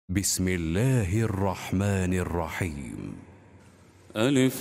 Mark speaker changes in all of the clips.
Speaker 1: بسم الله الرحمن الرحيم.
Speaker 2: ألف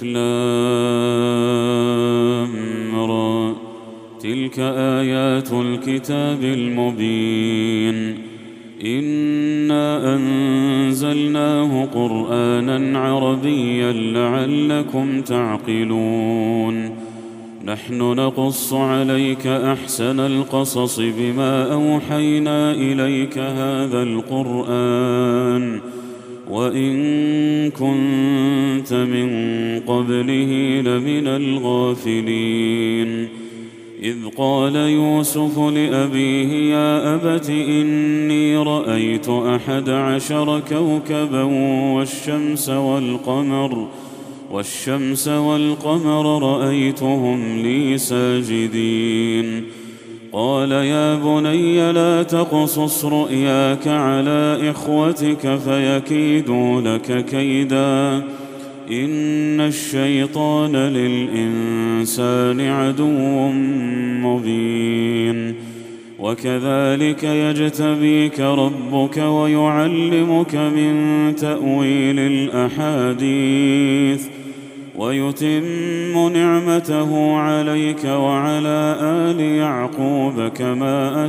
Speaker 2: لام را. تلك آيات الكتاب المبين. إنا أنزلناه قرآنا عربيا لعلكم تعقلون. نحن نقص عليك أحسن القصص بما أوحينا إليك هذا القرآن وإن كنت من قبله لمن الغافلين. إذ قال يوسف لأبيه يا أبت إني رأيت 11 كوكبا والشمس والقمر رأيتهم لي ساجدين. قال يا بني لا تقصص رؤياك على إخوتك فيكيدوا لك كيدا إن الشيطان للإنسان عدو مبين. وكذلك يجتبيك ربك ويعلمك من تأويل الأحاديث ويتم نعمته عليك وعلى آل يعقوب كما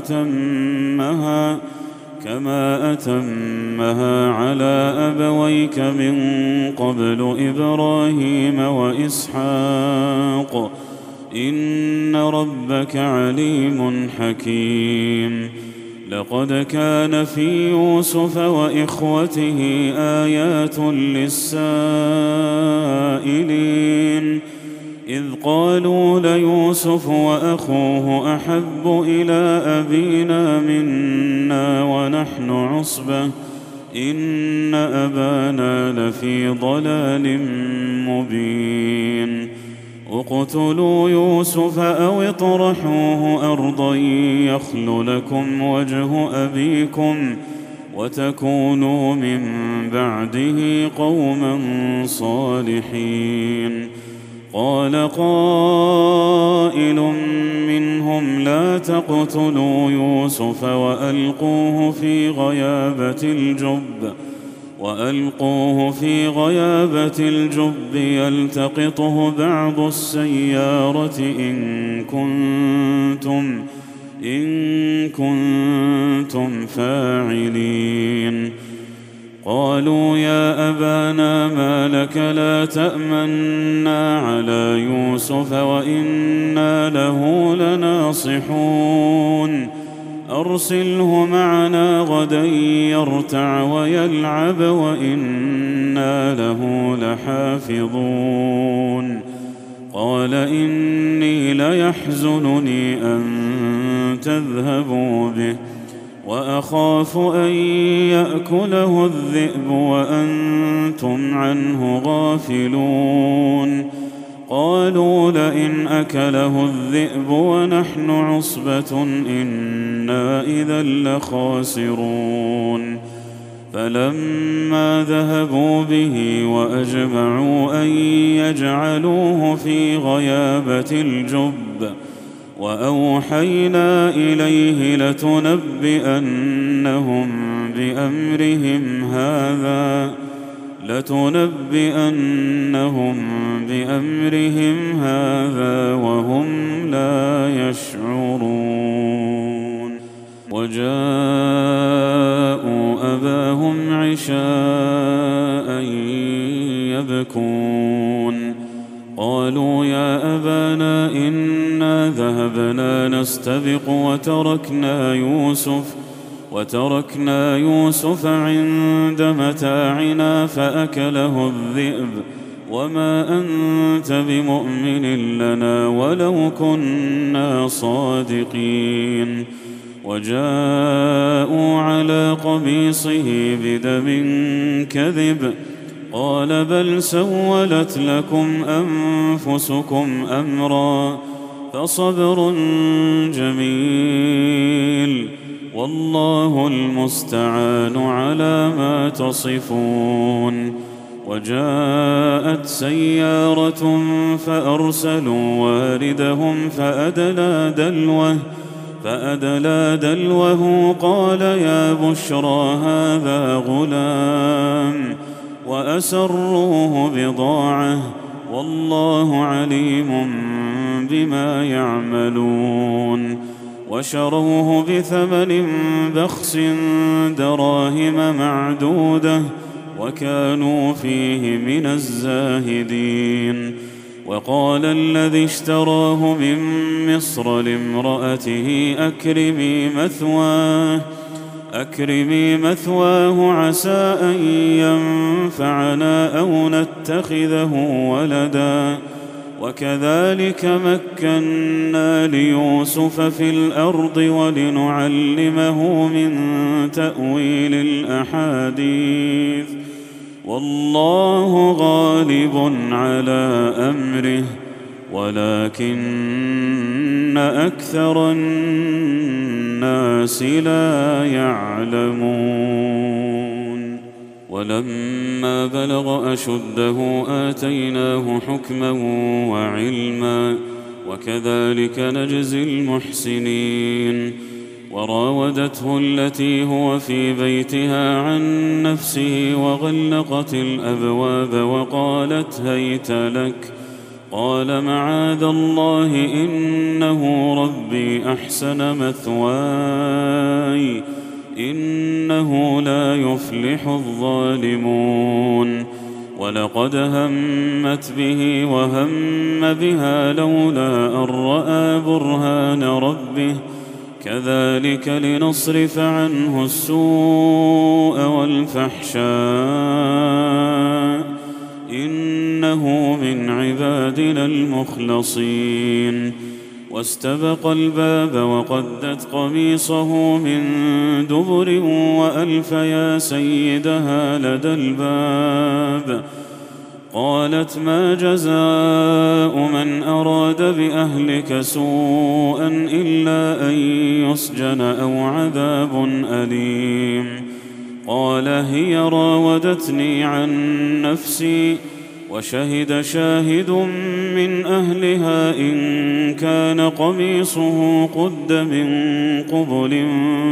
Speaker 2: أتمها على أبويك من قبل إبراهيم وإسحاق إن ربك عليم حكيم. لقد كان في يوسف وإخوته آيات للسائلين إذ قالوا ليوسف وأخوه أحب إلى أبينا منا ونحن عصبة إن أبانا لفي ضلال مبين. اقتلوا يوسف أو اطرحوه أرضا يخل لكم وجه أبيكم وتكونوا من بعده قوما صالحين. قال قائل منهم لا تقتلوا يوسف وألقوه في غيابة الجب يلتقطه بعض السيارة إن كنتم فاعلين. قالوا يا أبانا ما لك لا تأمنا على يوسف وإنا له لناصحون أرسله معنا غدا يرتع ويلعب وإنا له لحافظون. قال إني ليحزنني أن تذهبوا به وأخاف أن يأكله الذئب وأنتم عنه غافلون. قالوا لئن أكله الذئب ونحن عصبة إنا إذا لخاسرون. فلما ذهبوا به وأجمعوا أن يجعلوه في غيابة الجب وأوحينا إليه لتنبئنهم بأمرهم هذا وهم لا يشعرون. وجاءوا أباهم عشاء يبكون. قالوا يا أبانا إنا ذهبنا نستبق وتركنا يوسف عند متاعنا فأكله الذئب وما أنت بمؤمن لنا ولو كنا صادقين. وجاءوا على قميصه بدم كذب قال بل سولت لكم أنفسكم أمرا فصبر جميل والله المستعان على ما تصفون. وجاءت سيارة فأرسلوا واردهم فأدلى دلوه فأدلى دلوه قال يا بشرى هذا غلام وأسروه بضاعة والله عليم بما يعملون وشروه بثمن بخس دراهم معدودة وكانوا فيه من الزاهدين. وقال الذي اشتراه من مصر لامرأته أكرمي مثواه عسى أن ينفعنا أو نتخذه ولدا وكذلك مكنا ليوسف في الأرض ولنعلمه من تأويل الأحاديث والله غالب على أمره ولكن أكثر الناس لا يعلمون. ولما بلغ أشده آتيناه حكما وعلما وكذلك نجزي المحسنين. وراودته التي هو في بيتها عن نفسه وغلقت الأبواب وقالت هيت لك قال معاذ الله إنه ربي أحسن مثواي إنه لا يفلح الظالمون. ولقد همت به وهم بها لولا أن رأى برهان ربه كذلك لنصرف عنه السوء والفحشاء إنه من عبادنا المخلصين. واستبق الباب وقدت قميصه من دبر وألف يا سيدها لدى الباب. قالت ما جزاء من أراد بأهلك سوءا إلا أن يسجن أو عذاب أليم. قال هي راودتني عن نفسي وشهد شاهد من أهلها إن كان قميصه قد من قبل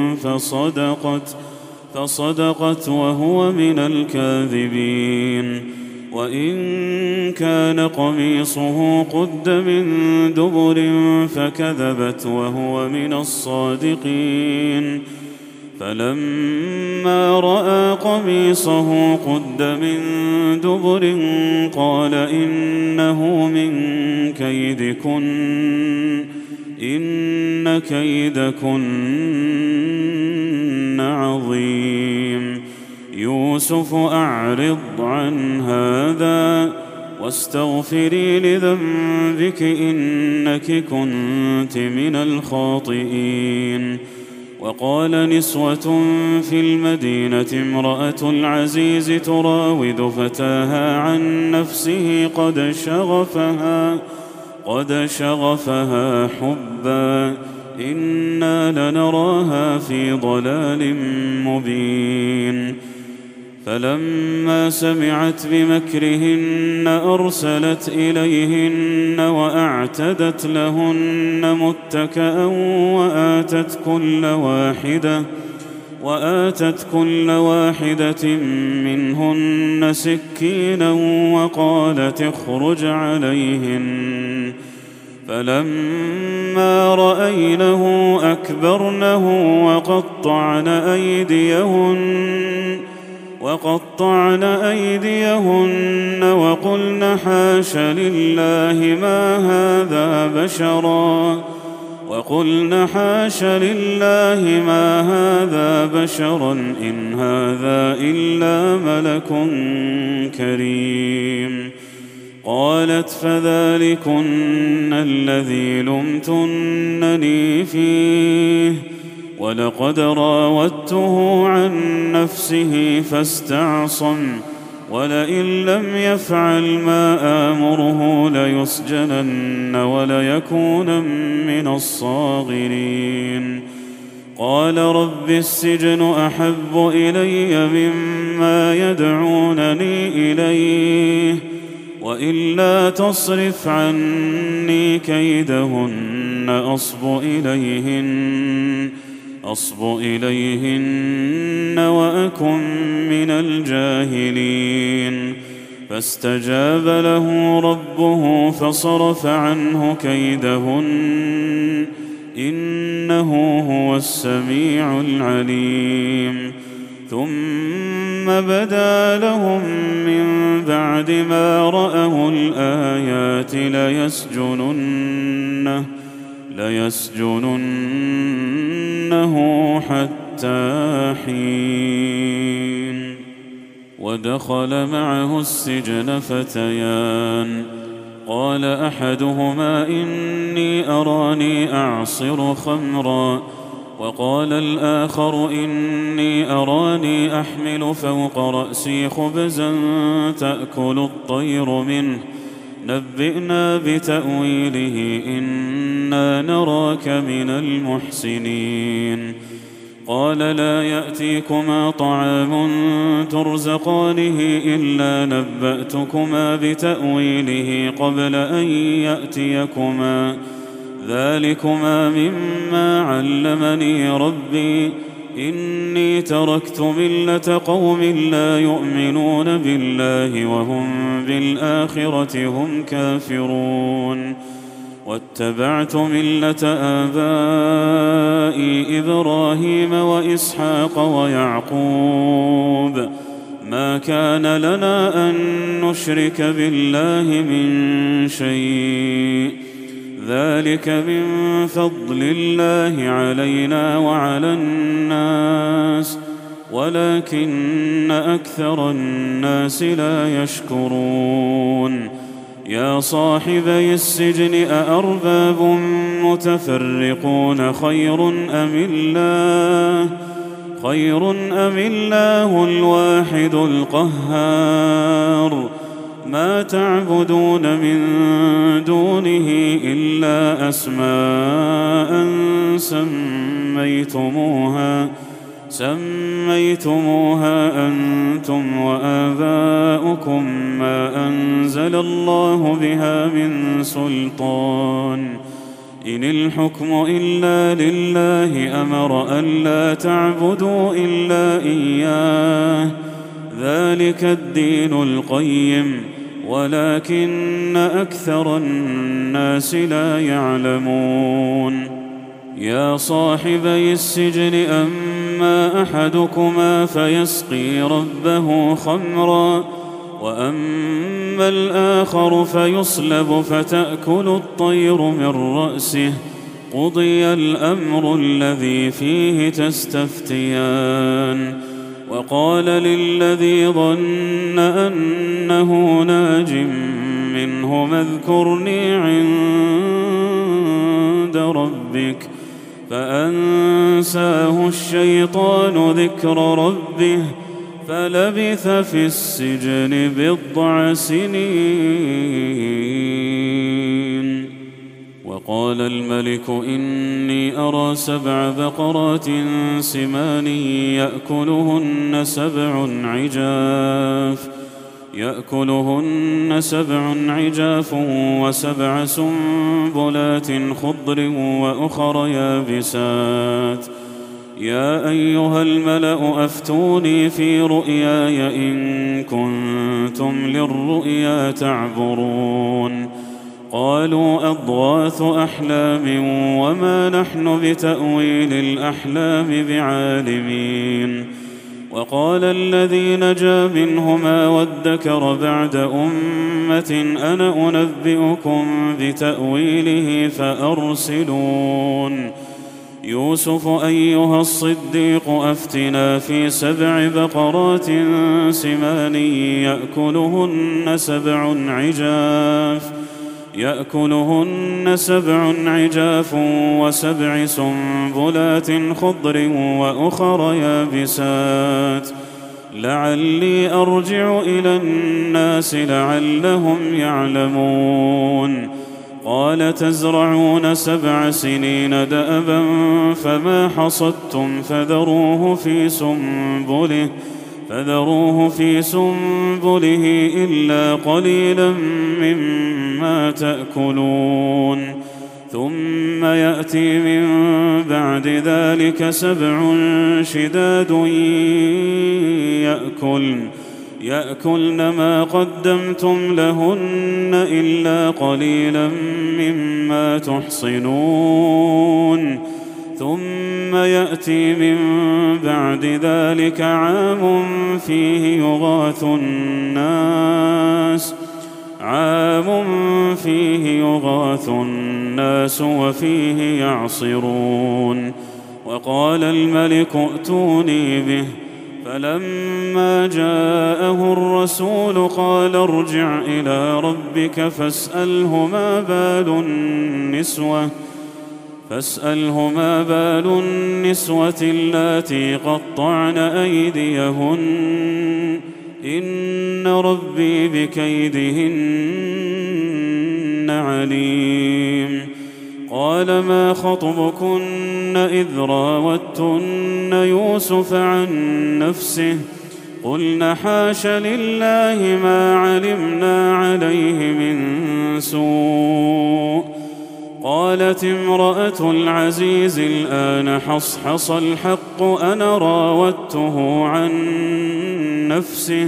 Speaker 2: فصدقت وهو من الكاذبين وإن كان قميصه قد من دبر فكذبت وهو من الصادقين. فلما رأى قميصه قد من دبر قال إنه من كيدكن إن كيدكن عظيم. يوسف أعرض عن هذا واستغفري لذنبك إنك كنت من الخاطئين. وقال نسوة في المدينة امرأة العزيز تراود فتاها عن نفسه قد شغفها حبا إنا لنراها في ضلال مبين. فلما سمعت بمكرهن أرسلت إليهن وأعتدت لهن متكأ وآتت كل واحدة منهن سكينا وقالت اخرج عليهن. فلما رأينه أكبرنه وقطعن أيديهن وقلن حاش لله ما هذا بشرا إن هذا إلا ملك كريم. قالت فذلكن الذي لمتنني فيه ولقد راودته عن نفسه فاستعصم ولئن لم يفعل ما آمره ليسجنن وليكون من الصاغرين. قال رب السجن أحب إلي مما يدعونني إليه وإلا تصرف عني كيدهن أصب إليهن وأكن من الجاهلين. فاستجاب له ربه فصرف عنه كيدهن إنه هو السميع العليم. ثم بدا لهم من بعد ما رأوا الآيات ليسجننه حتى حين. ودخل معه السجن فتيان، قال أحدهما إني أراني أعصر خمرا، وقال الآخر إني أراني أحمل فوق رأسي خبزا تأكل الطير منه، نبئنا بتأويله إنا نراك من المحسنين. قال لا يأتيكما طعام ترزقانه إلا نبأتكما بتأويله قبل أن يأتيكما، ذلكما مما علمني ربي، إني تركت ملة قوم لا يؤمنون بالله وهم بالآخرة هم كافرون، واتبعت ملة آبائي إبراهيم وإسحاق ويعقوب، ما كان لنا أن نشرك بالله من شيء، ذلك من فضل الله علينا وعلى الناس ولكن أكثر الناس لا يشكرون. يا صاحبي السجن أأرباب متفرقون خير أم الله الواحد القهار. ما تعبدون من دونه إلا أسماء سميتموها أنتم وآباؤكم ما أنزل الله بها من سلطان، إن الحكم إلا لله أمر ألا تعبدوا إلا إياه، ذلك الدين القيم ولكن أكثر الناس لا يعلمون. يا صاحبي السجن أما أحدكما فيسقي ربه خمرا، وأما الآخر فيصلب فتأكل الطير من رأسه، قضي الأمر الذي فيه تستفتيان. وقال للذي ظن أنه ناج منهما اذكرني عند ربك، فأنساه الشيطان ذكر ربه فلبث في السجن بضع سنين. وقال الملك إني أرى 7 بقرات سمان يأكلهن 7 عجاف و7 سنبلات خضر وأخر يابسات. يا أيها الملأ أفتوني في رؤياي إن كنتم للرؤيا تعبرون. قالوا أضغاث أحلام وما نحن بتأويل الأحلام بعالمين. وقال الذي نجا منهما وادكر بعد أمة أنا أنبئكم بتأويله فأرسلون. يوسف أيها الصديق أفتنا في 7 بقرات سمان يأكلهن 7 عجاف و7 سنبلات خضر وأخر يابسات لعلي أرجع إلى الناس لعلهم يعلمون. قال تزرعون 7 سنين دأبا فما حصدتم فذروه في سنبله إلا قليلا مما تأكلون ثم يأتي من بعد ذلك 7 شداد يأكلن ما قدمتم لهن إلا قليلا مما تحصنون ثم يأتي من بعد ذلك عام فيه يغاث الناس وفيه يعصرون. وقال الملك ائتوني به، فلما جاءه الرسول قال ارجع إلى ربك فاسأله ما بال النسوة اللاتي قطعن أيديهن إن ربي بكيدهن عليم. قال ما خطبكن إذ راوتن يوسف عن نفسه قلن حاش لله ما علمنا عليه من سوء. قالت امرأة العزيز الآن حصحص الحق أنا راودته عن نفسه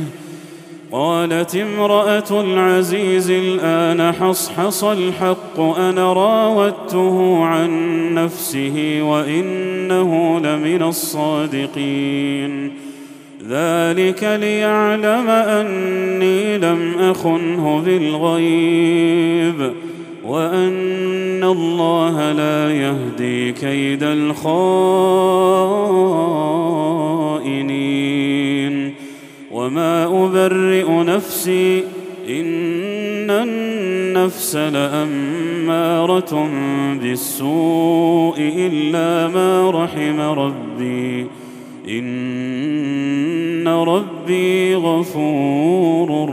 Speaker 2: وإنه لمن الصادقين. ذلك ليعلم أني لم أخنه بالغيب وأن الله لا يهدي كيد الخائنين. وما أبرئ نفسي إن النفس لأمارة بالسوء إلا ما رحم ربي إن ربي غفور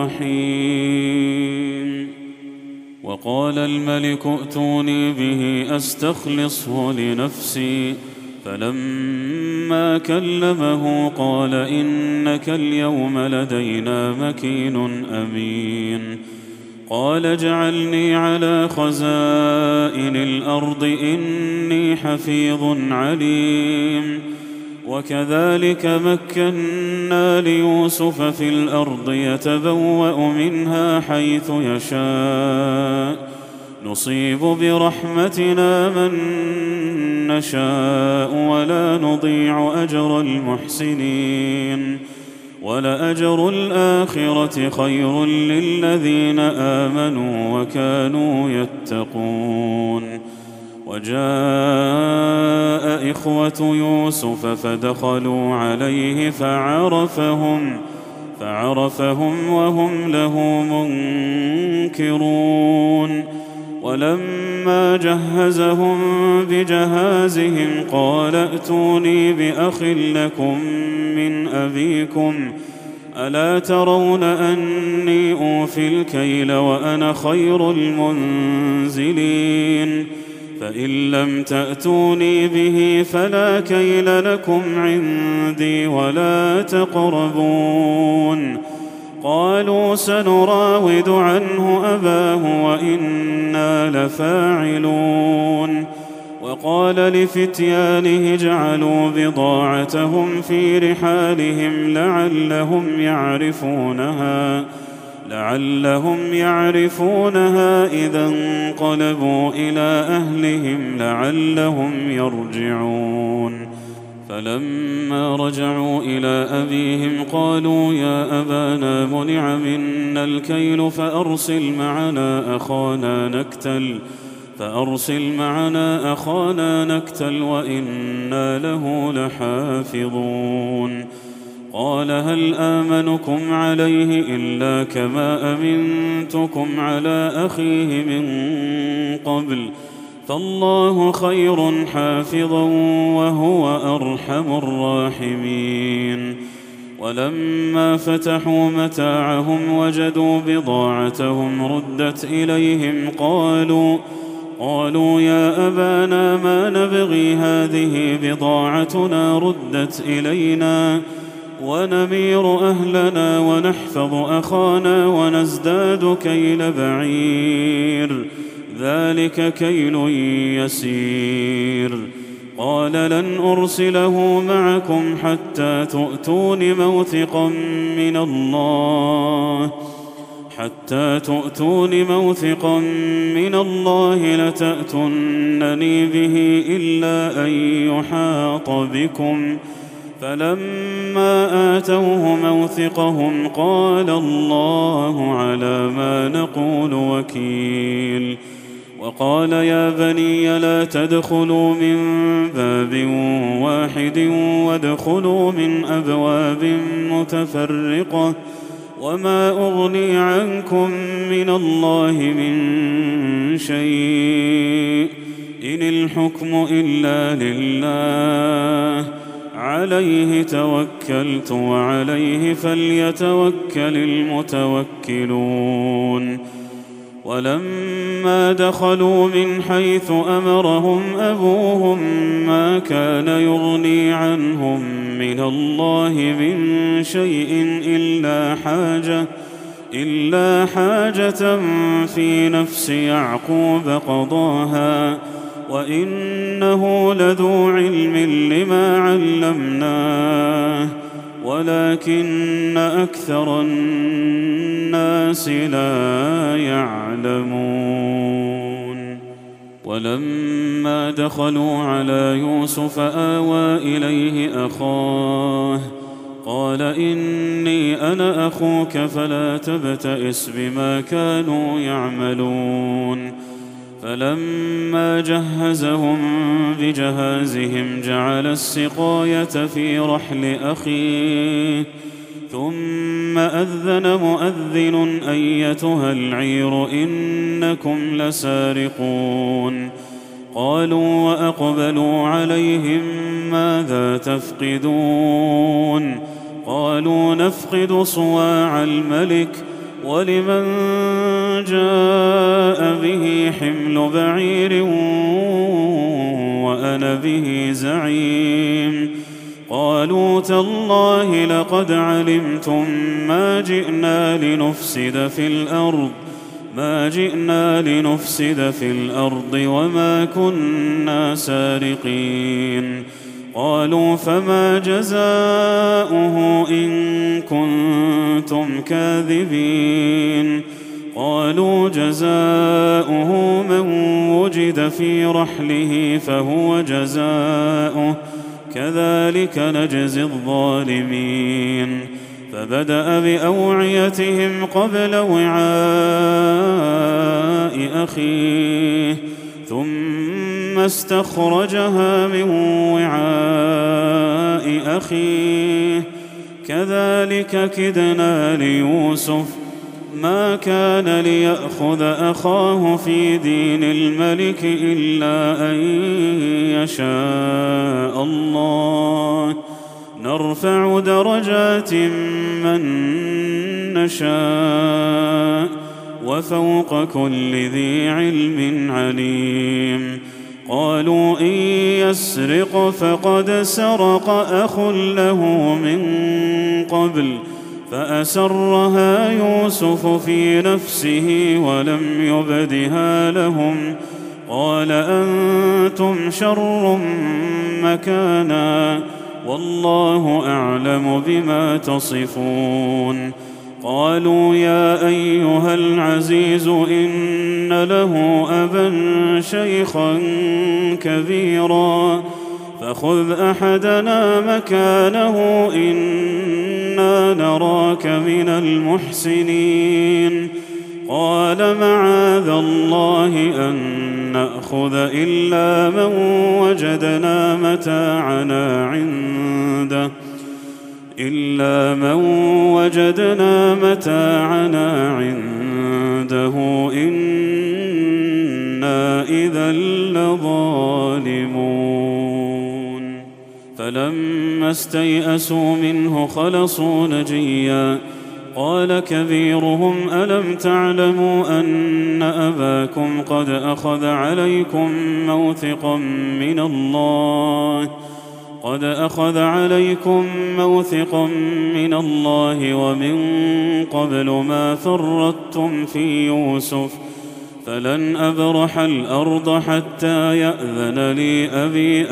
Speaker 2: رحيم. وقال الملك ائتوني به أستخلصه لنفسي، فلما كلمه قال إنك اليوم لدينا مكين أمين. قال اجعلني على خزائن الأرض إني حفيظ عليم. وكذلك مكنا ليوسف في الأرض يتبوأ منها حيث يشاء نصيب برحمتنا من نشاء ولا نضيع أجر المحسنين. ولأجر الآخرة خير للذين آمنوا وكانوا يتقون. وجاء إخوة يوسف فدخلوا عليه فعرفهم وهم له منكرون. ولما جهزهم بجهازهم قال ائتوني بأخ لكم من أبيكم ألا ترون أني أوفي الكيل وأنا خير المنزلين. فإن لم تأتوني به فلا كيل لكم عندي ولا تقربون. قالوا سنراود عنه أباه وإنا لفاعلون. وقال لفتيانه اجعلوا بضاعتهم في رحالهم لعلهم يعرفونها إذا انقلبوا إلى أهلهم لعلهم يرجعون. فلما رجعوا إلى أبيهم قالوا يا أبانا منع منا الكيل فأرسل معنا أخانا نكتل وإنا له لحافظون. قال هل آمنكم عليه إلا كما أمنتكم على أخيه من قبل فالله خير حافظا وهو أرحم الراحمين. ولما فتحوا متاعهم وجدوا بضاعتهم ردت إليهم قالوا يا أبانا ما نبغي هذه بضاعتنا ردت إلينا ونمير أهلنا ونحفظ أخانا ونزداد كيل بعير ذلك كيل يسير. قال لن أرسله معكم حتى تؤتون موثقا من الله لتأتونني به إلا أن يحاط بكم. فلما آتوه موثقهم قال الله على ما نقول وكيل. وقال يا بني لا تدخلوا من باب واحد وادخلوا من أبواب متفرقة وما أغني عنكم من الله من شيء إن الحكم إلا لله عليه توكلت وعليه فليتوكل المتوكلون. ولما دخلوا من حيث أمرهم أبوهم ما كان يغني عنهم من الله من شيء إلا حاجة في نفس يعقوب قضاها وإنه لذو علم لما علمناه ولكن أكثر الناس لا يعلمون. ولما دخلوا على يوسف آوى إليه أخاه قال إني أنا أخوك فلا تبتئس بما كانوا يعملون. فلما جهزهم بجهازهم جعل السقاية في رحل أخيه ثم أذن مؤذن أيتها العير إنكم لسارقون. قالوا وأقبلوا عليهم ماذا تفقدون؟ قالوا نفقد صواع الملك ولمن جاء به حمل بعير وأنا به زعيم. قالوا تالله لقد علمتم ما جئنا لنفسد في الأرض وما كنا سارقين. قالوا فما جزاؤه إن كنتم كاذبين؟ قالوا جزاؤه من وجد في رحله فهو جزاؤه كذلك نجزي الظالمين. فبدأ بأوعيتهم قبل وعاء أخيه ثم استخرجها من وعاء أخيه كذلك كدنا ليوسف ما كان ليأخذ أخاه في دين الملك إلا أن يشاء الله نرفع درجات من نشاء وفوق كل ذي علم عليم. قالوا إن يسرق فقد سرق أخ له من قبل فأسرها يوسف في نفسه ولم يبدها لهم. قال أنتم شر مكانا والله أعلم بما تصفون. قالوا يا أيها العزيز إن له أبا شيخا كبيرا فخذ أحدنا مكانه إنا نراك من المحسنين. قال معاذ الله أن نأخذ إلا من وجدنا متاعنا عنده إنا إذا لظالمون. فلما استيئسوا منه خلصوا نجيا. قال كبيرهم ألم تعلموا أن أباكم قد أخذ عليكم موثقا من الله ومن قبل ما فرطتم في يوسف فلن أبرح الأرض حتى يأذن لي أبي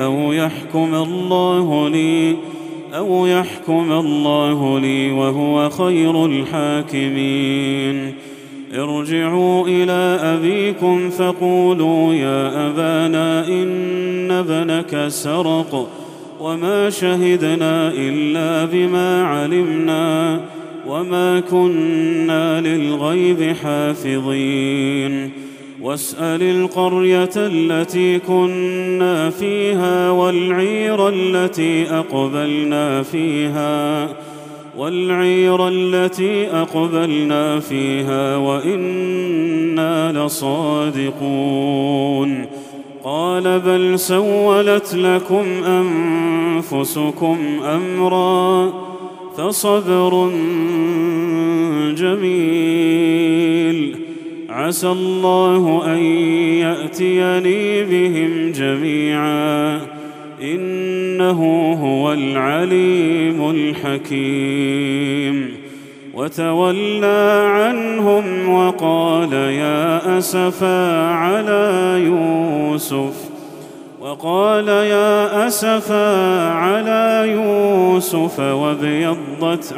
Speaker 2: أو يحكم الله لي وهو خير الحاكمين. ارجعوا إلى أبيكم فقولوا يا أبانا إن ابنك سرق وما شهدنا إلا بما علمنا وما كنا للغيب حافظين. واسأل القرية التي كنا فيها والعير التي أقبلنا فيها وإنا لصادقون. قال بل سولت لكم أنفسكم أمرا فصبر جميل عسى الله أن يأتيني بهم جميعا إنه هو العليم الحكيم. وتولى عنهم وقال يا أسفا على يوسف وابيضت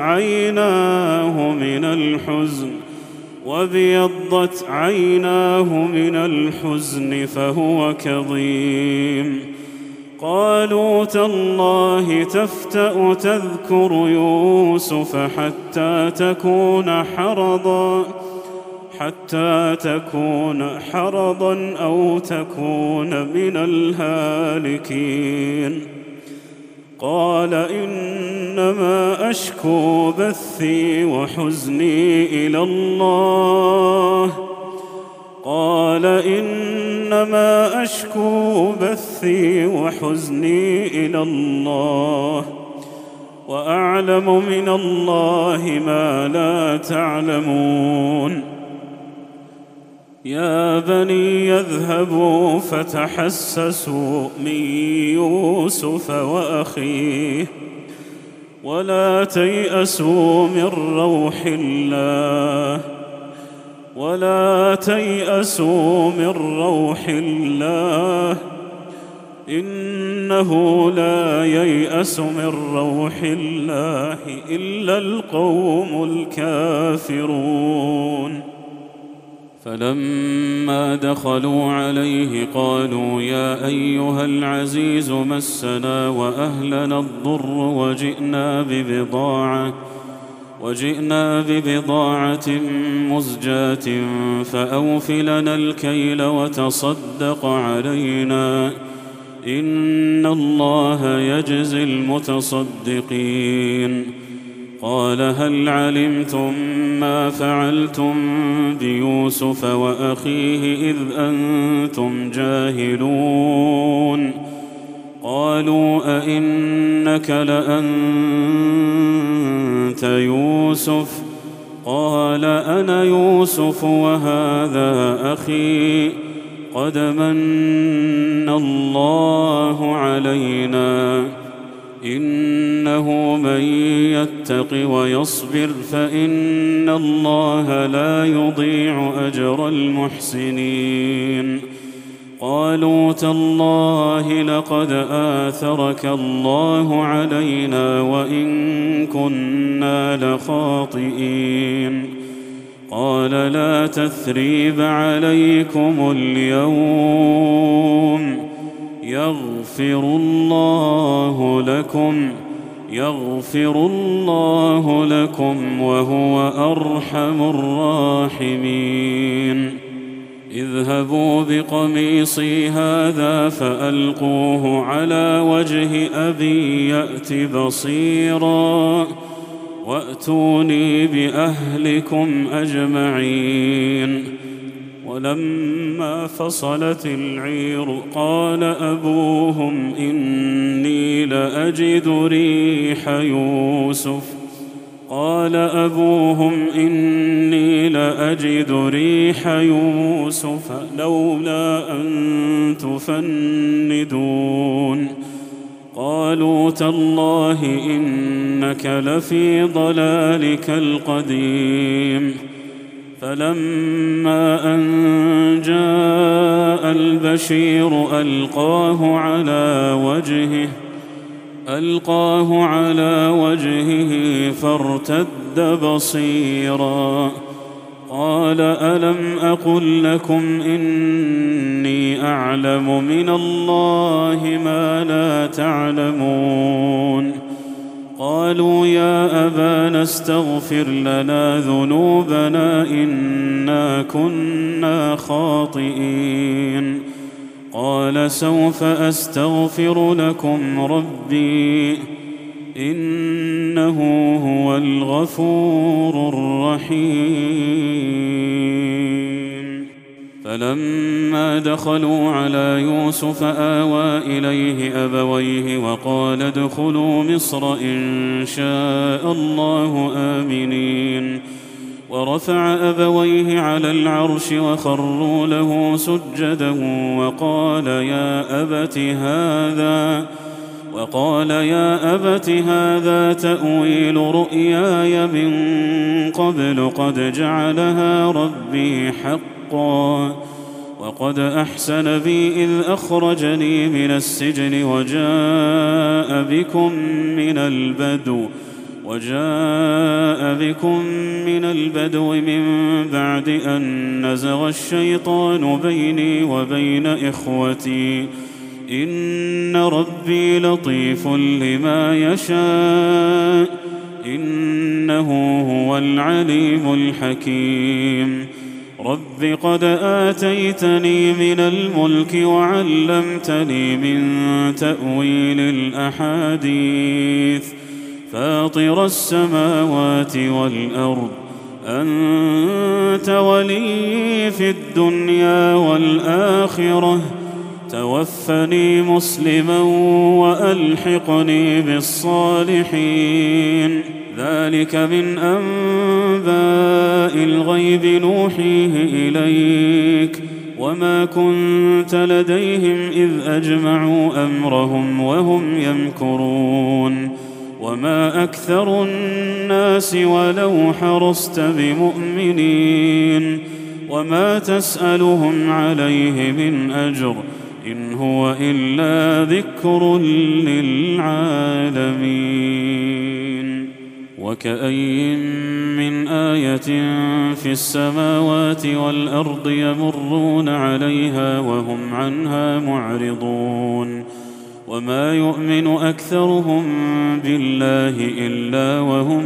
Speaker 2: عيناه من الحزن فهو كظيم. قالوا تالله تفتأ تذكر يوسف حتى تكون حرضا أو تكون من الهالكين. قال إنما أشكو بثي وحزني إلى الله وأعلم من الله ما لا تعلمون. يا بني يذهبوا فتحسسوا من يوسف وأخيه ولا تيأسوا من روح الله إنه لا ييأس من روح الله إلا القوم الكافرون. فلما دخلوا عليه قالوا يا أيها العزيز مسنا وأهلنا الضر وجئنا ببضاعة مزجاة فأوف لنا الكيل وتصدق علينا إن الله يجزي المتصدقين. قال هل علمتم ما فعلتم بيوسف وأخيه إذ أنتم جاهلون؟ قالوا أئنك لأنت يوسف؟ قال أنا يوسف وهذا أخي قد من الله علينا إنه من يتق ويصبر فإن الله لا يضيع أجر المحسنين. قالوا تالله لقد آثرك الله علينا وإن كنا لخاطئين. قال لا تثريب عليكم اليوم يغفر الله لكم وهو أرحم الراحمين. اذهبوا بقميصي هذا فألقوه على وجه أبي يأت بصيرا وأتوني بأهلكم أجمعين. ولما فصلت العير قال أبوهم إني لأجد ريح يوسف لولا أن تفندون. قالوا تالله إنك لفي ضلالك القديم. فلما أن جاء البشير ألقاه على وجهه فارتد بصيرا قال ألم أقل لكم إني أعلم من الله ما لا تعلمون قالوا يا أبانا استغفر لنا ذنوبنا إنا كنا خاطئين قال سوف أستغفر لكم ربي إنه هو الغفور الرحيم فلما دخلوا على يوسف آوى إليه أبويه وقال ادخلوا مصر إن شاء الله آمنين ورفع أبويه على العرش وخروا له سجدا وقال يا أبت هذا تأويل رؤياي من قبل قد جعلها ربي حقا وقد أحسن بي إذ أخرجني من السجن وجاء بكم من البدو من بعد أن نزغ الشيطان بيني وبين إخوتي إن ربي لطيف لما يشاء إنه هو العليم الحكيم رب قد آتيتني من الملك وعلمتني من تأويل الأحاديث فاطر السماوات والأرض أنت ولي في الدنيا والآخرة توفني مسلما وألحقني بالصالحين ذلك من أنباء الغيب نوحيه إليك وما كنت لديهم إذ أجمعوا أمرهم وهم يمكرون وما أكثر الناس ولو حرصت بمؤمنين وما تسألهم عليه من أجر إن هو إلا ذكر للعالمين وكأي من آية في السماوات والأرض يمرون عليها وهم عنها معرضون وما يؤمن أكثرهم بالله إلا وهم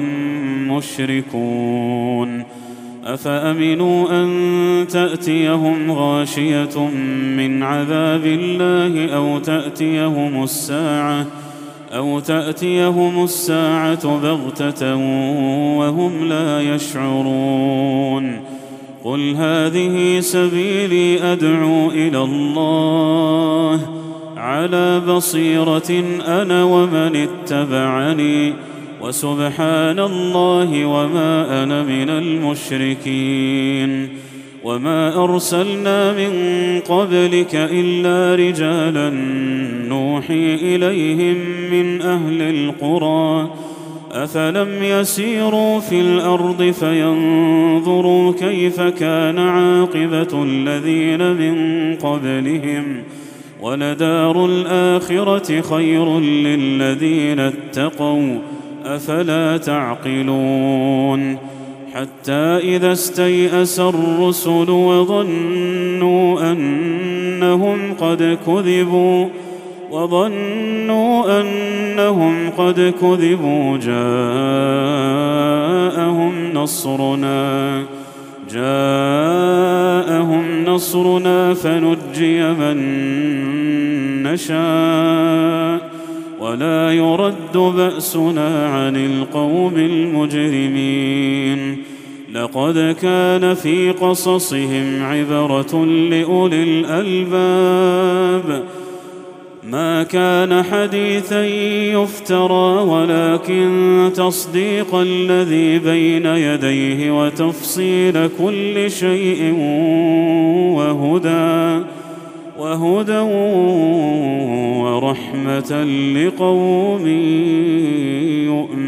Speaker 2: مشركون أفأمنوا أن تأتيهم غاشية من عذاب الله أو تأتيهم الساعة بغتة وهم لا يشعرون قل هذه سبيلي أدعو إلى الله على بصيرة أنا ومن اتبعني وسبحان الله وما أنا من المشركين وما أرسلنا من قبلك إلا رجالا نوحي إليهم من أهل القرى أفلم يسيروا في الأرض فينظروا كيف كان عاقبة الذين من قبلهم ولدار الآخرة خير للذين اتقوا أفلا تعقلون حتى إذا استيأس الرسل وظنوا أنهم قد كذبوا جاءهم نصرنا فنجي من نشاء ولا يرد بأسنا عن القوم المجرمين لقد كان في قصصهم عبرة لأولي الألباب ما كان حديثا يفترى ولكن تصديق الذي بين يديه وتفصيل كل شيء وهدى ورحمة لقوم يؤمنون